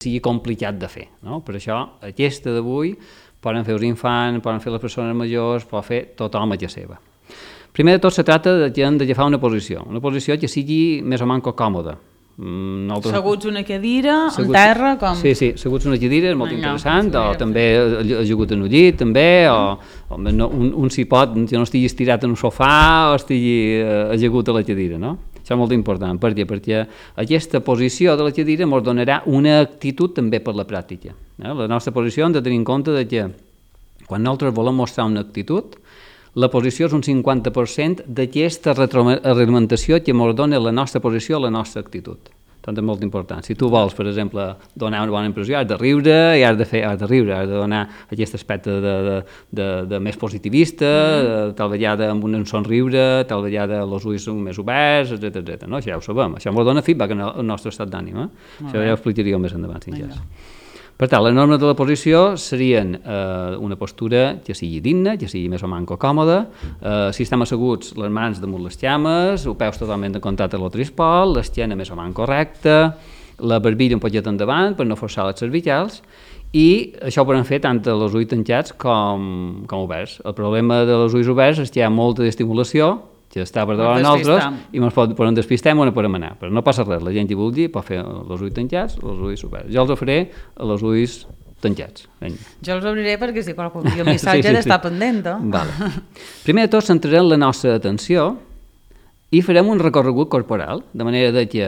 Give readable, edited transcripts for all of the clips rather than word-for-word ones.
sigui complicat de fer. No? Per això, aquesta d'avui poden fer els infants, poden fer les persones majors, pot fer tothom a casa seva. Primer de tot, se tracta d'agafar una posició que sigui més o menys còmoda. Seguts una cadira, en terra, com... Sí, seguts una cadira, és molt interessant, o també ajugut en un llit, també, o un si pot, que no estigui estirat en un sofà o estigui ajagut a la cadira, no? Això és molt important, perquè aquesta posició de la cadira ens donarà una actitud també per la pràctica. La nostra posició hem de tenir en compte que quan nosaltres volem mostrar una actitud, la posició és un 50% d'aquesta retroalimentació que ens dona la nostra posició, la nostra actitud. Tant és molt important. Si tu vols, per exemple, donar una bona impressió, has de riure i has de donar aquest aspecte de més positivista, tal vegada amb un somriure, tal vegada els ulls són més oberts, etc. No? Això ja ho sabem. Això ens dona feedback al nostre estat d'ànim. Això ja ho explicaríeu més endavant, si ja. Per tant, les normes de la posició serien una postura que sigui digna, que sigui més o menys còmoda. Si estem asseguts, les mans damunt les cames, els peus totalment en contacte amb el trispol, l'esquena més o menys correcta, la barbilla un poquet endavant per no forçar les cervicals, i això ho podem fer tant amb els ulls tancats com oberts. El problema dels ulls oberts és que hi ha molta estimulació, que està per davant nosaltres, i ens despistem on podem anar. Però no passa res, la gent que vulgui pot fer els ulls tancats o els ulls oberts. Jo els ho faré els ulls tancats. Jo els obriré perquè si qualsevol missatge d'estar pendent. Primer de tot, centrarem la nostra atenció i farem un recorregut corporal, de manera que,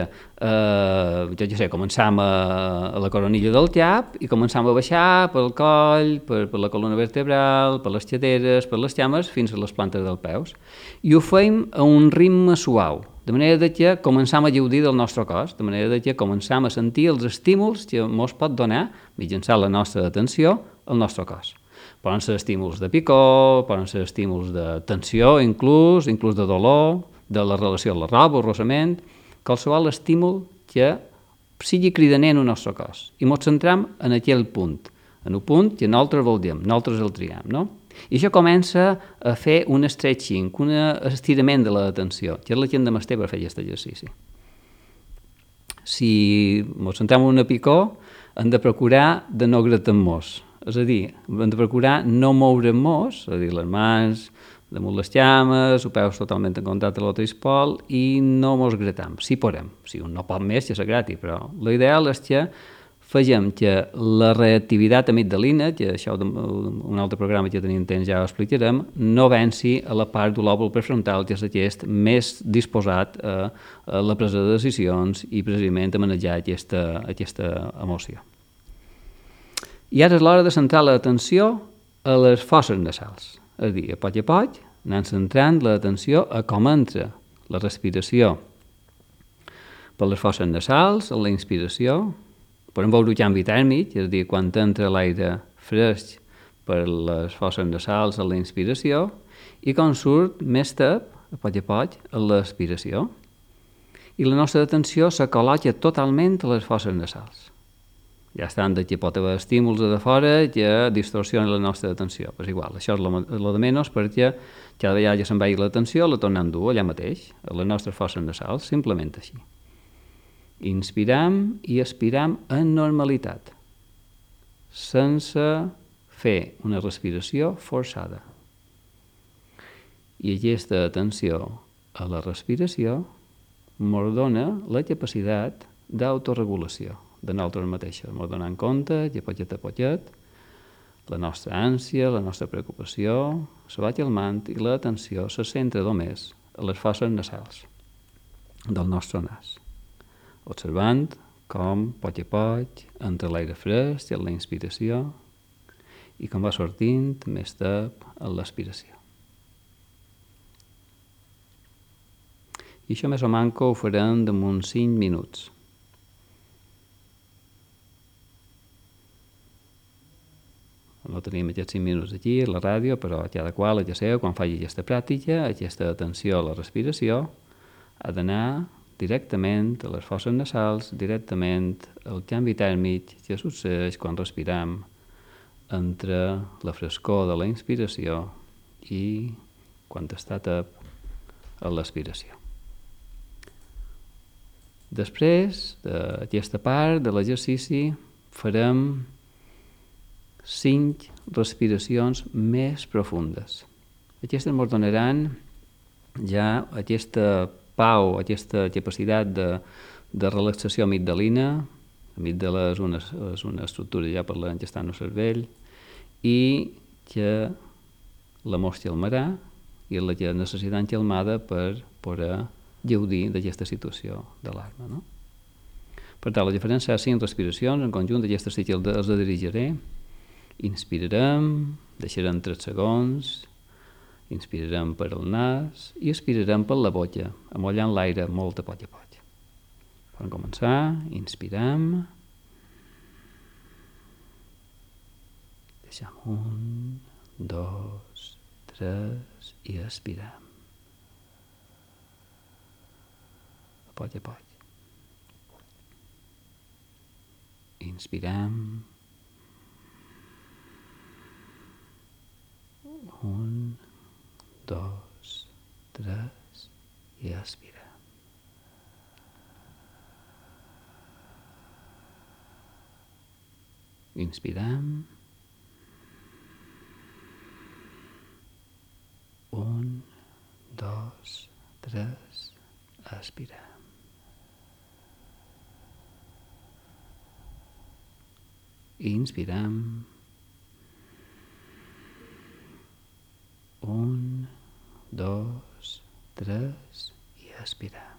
començam a la coronilla del cap i començam a baixar pel coll, per la columna vertebral, per les caderes, per les cames, fins a les plantes dels peus. I ho fem a un ritme suau, de manera que començam a gaudir del nostre cos, de manera que començam a sentir els estímuls que ens pot donar, mitjançant la nostra atenció, el nostre cos. Poden ser estímuls de picor, poden ser estímuls de tensió, inclús de dolor, de la relació amb la roba, el rossament, qualsevol estímul que sigui cridaner en el nostre cos. I ens centram en aquell punt, en el punt que nosaltres voldríem, nosaltres el triem, no? I això comença a fer un stretching, un estirament de l'atenció, que és la que hem de mestre per fer aquest exercici. Si ens centrem en una picor, hem de procurar de no gratar-nos, és a dir, hem de procurar no moure-nos, és a dir, les mans damunt les cames, els peus totalment en contacte amb el trispol i no mos gratam, si podem. Si un no pot més, que se grati, però l'ideal és que facem que la reactivitat amigdalina, que això un altre programa que tenim temps ja ho explicarem, no venci a la part de l'òvul prefrontal, que és aquest més disposat a la presa de decisions i precisament a manejar aquesta emoció. I ara és l'hora de centrar l'atenció a les fosses nasals. És a dir, a poc, anant centrant l'atenció a com entra la respiració per les fosses nasals, a la inspiració. Podem veure el canvi tèrmic, és a dir, quan entra l'aire fresc per les fosses nasals a la inspiració i quan surt més tard, a poc, a l'expiració. I la nostra atenció se col·loca totalment a les fosses nasals. Ja estan que pot haver estímuls de fora que distorsionen la nostra atenció. Però és igual, això és el de menys perquè cada vegada que se'n vagi l'atenció la tornem a dur allà mateix, a les nostres fosses nasals, simplement així. Inspiram i expiram en normalitat, sense fer una respiració forçada. I aquesta atenció a la respiració ens dona la capacitat d'autoregulació de nosaltres mateixos. Ens donem compte que poquet a poquet la nostra ànsia, la nostra preocupació se va calmant i l'atenció se centra només a les fosses nasals del nostre nas, observant com poc a poc entra l'aire fresc i la inspiració i com va sortint més tard en l'expiració. I això més o menys ho farem damunt 5 minuts. No tenim aquests 5 minuts aquí a la ràdio, però cada qual, ja sabeu, quan faci aquesta pràctica, aquesta atenció a la respiració, ha d'anar directament a les fosses nasals, directament al canvi tèrmic que succeeix quan respiram entre la frescor de la inspiració i quan està tap a l'expiració. Després d'aquesta part de l'exercici farem 5 respiracions més profundes. Aquestes ens donaran ja aquesta pau, aquesta capacitat de relaxació amigdalina. L'amígdala és una estructura ja parlant que està en el cervell i que la mos calmarà i la que necessitem calmada per poder gaudir d'aquesta situació d'alarma, no? Per tant, la diferència serà 5 respiracions en conjunt, aquestes sí que els dirigiré. Inspirarem, deixarem 3 segons, inspirarem per el nas i expirarem per la boca, amollant l'aire molt a poc a poc. Per començar, inspirem, deixem 1, 2, 3 i expirem. A poc a poc. Inspirem. 1, 2, 3 i expirem. Inspirem. 1, 2, 3, expirem. Inspirem. 1, 2, 3 i expirem.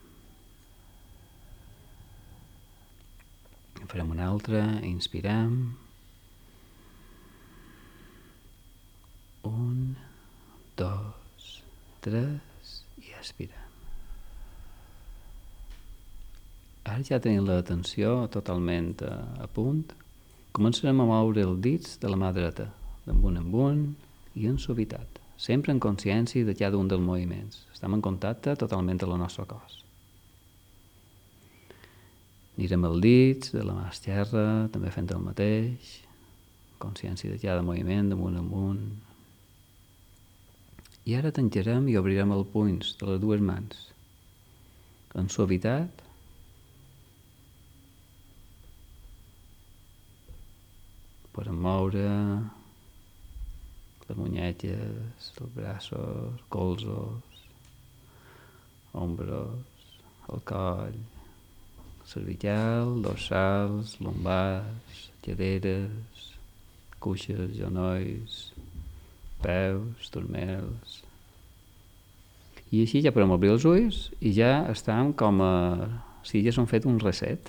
Farem una altra, inspirem. 1, 2, 3 i expirem. Ara ja tenim l'atenció totalment a punt. Començarem a moure els dits de la mà dreta, d'amunt en amunt i en suavitat, sempre en consciència de cada un dels moviments. Estem en contacte totalment amb el nostre cos. Anirem els dits de la mà esquerra, també fent el mateix, consciència de cada moviment, d'amunt en amunt. I ara tancarem i obrirem els punys de les dues mans. En suavitat, podem moure les munyetes, els braços, colzos, ombros, el coll, cervical, dorsals, lumbars, caderes, cuixes, genolls, peus, turmels. I així ja podem obrir els ulls i ja estem com si ja s'han fet un reset.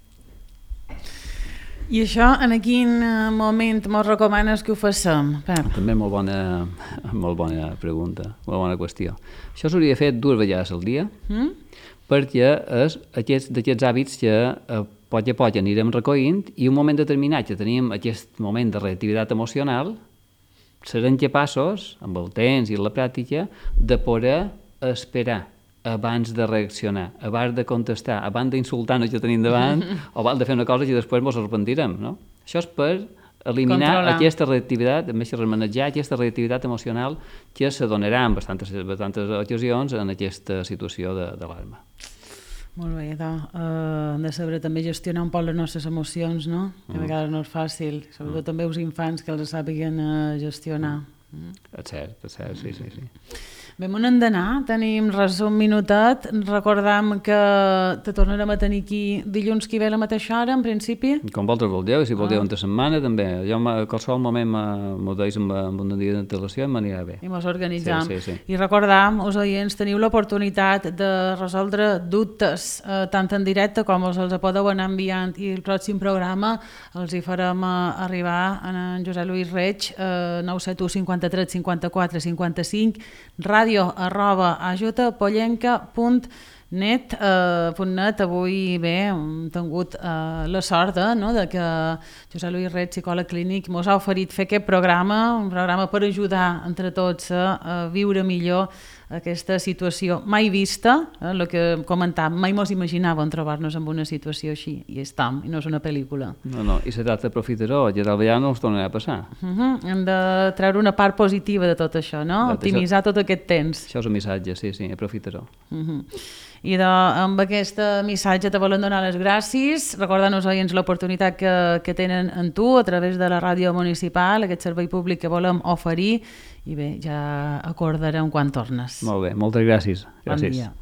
I això, en quin moment mos recomanes que ho facem, Pep? També molt bona pregunta, molt bona qüestió. Això s'hauria fet 2 vegades al dia, perquè és d'aquests hàbits que a poc anirem recollint i un moment determinat que tenim aquest moment de reactivitat emocional, serem capaços, amb el temps i la pràctica, de poder esperar abans de reaccionar, abans de contestar, abans d'insultar-nos que tenim davant, o abans de fer una cosa que després ens arrepentirem, no? Això és per eliminar aquesta reactivitat, més que remanejar aquesta reactivitat emocional que se donarà en bastantes ocasions en aquesta situació d'alarma. Molt bé, hem de saber també gestionar un poc les nostres emocions, no? Que a vegades no és fàcil, sobretot també els infants que els sàpiguen gestionar. És cert, sí. Bé, on hem d'anar? Tenim res un minutet. Recordam que te tornarem a tenir aquí dilluns que ve a la mateixa hora, en principi. Com vosaltres vulgueu, si vulgueu entre setmana també. Jo a qualsevol moment m'ho deis amb un dia d'antelació i m'anirà bé. I mos organitzam. Sí. I recordam, els oients, teniu l'oportunitat de resoldre dubtes, tant en directe com els podeu anar enviant, i el pròxim programa els hi farem arribar a en Josep Lluís Reig, 971 53 54 55, radio@ajutapollenca.net. Avui bé, hem tingut la sort de que Josep Lluís Reig, psicòleg clínic, ens ha oferit fer aquest programa, un programa per ajudar entre tots a viure millor aquesta situació mai vista, el que comentàvem, mai mos imaginàvem trobar-nos en una situació així, i estam, i no és una pel·lícula. No, i se tracta d'aprofitar-ho, ja del ja no ens tornarà a passar. Hem de treure una part positiva de tot això, no? Optimitzar tot aquest temps. Això és un missatge, sí, aprofitar-ho. I amb aquest missatge te volem donar les gràcies, recordar-nos oients l'oportunitat que tenen en tu a través de la ràdio municipal, aquest servei públic que volem oferir, i bé, ja acordarem quan tornes. Molt bé, moltes gràcies. Bon dia.